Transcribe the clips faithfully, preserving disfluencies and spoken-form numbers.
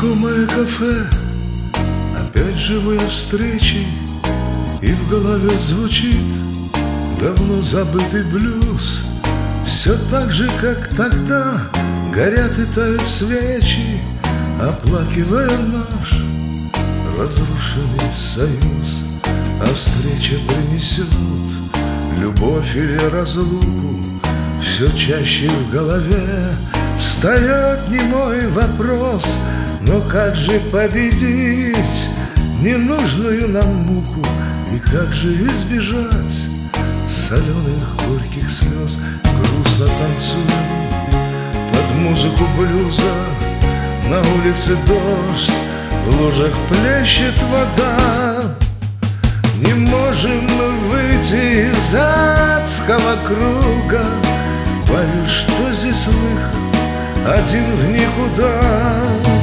Знакомое кафе, опять живые встречи, и в голове звучит давно забытый блюз. Все так же, как тогда, горят и тают свечи, оплакивая наш разрушенный союз. А встреча принесет любовь или разлуку, все чаще в голове встает немой вопрос: но как же победить ненужную нам муку? И как же избежать соленых горьких слез? Грустно танцуем под музыку блюза, на улице дождь, в лужах плещет вода. Не можем мы выйти из адского круга, боюсь, что здесь выход один в никуда.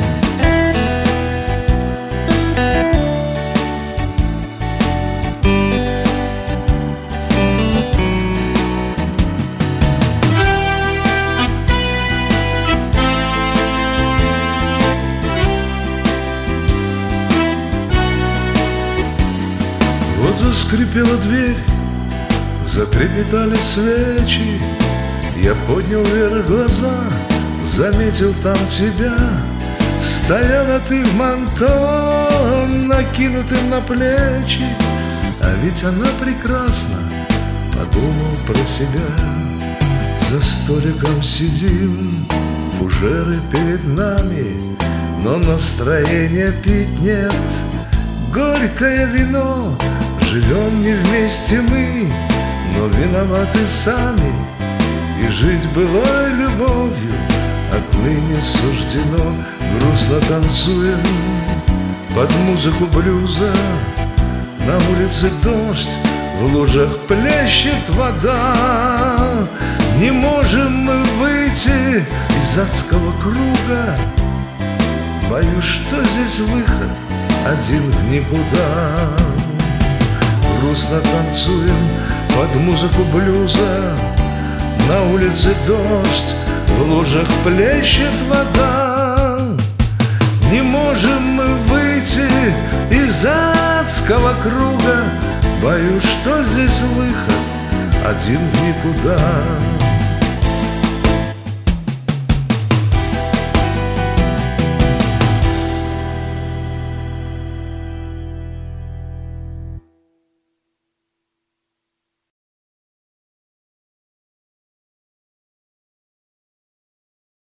Вот заскрипела дверь, затрепетали свечи. Я поднял вверх глаза, заметил там тебя. Стояла ты в манто, накинутым на плечи. А ведь она прекрасна, подумал про себя. За столиком сидим, фужеры перед нами, но настроения пить нет. Горькое вино, живем не вместе мы, но виноваты сами. И жить былой любовью отныне суждено. Грустно танцуем под музыку блюза, на улице дождь, в лужах плещет вода. Не можем мы выйти из адского круга, боюсь, что здесь выход один в никуда. Грустно танцуем под музыку блюза, на улице дождь, в лужах плещет вода. Не можем мы выйти из адского круга, боюсь, что здесь выход один в никуда.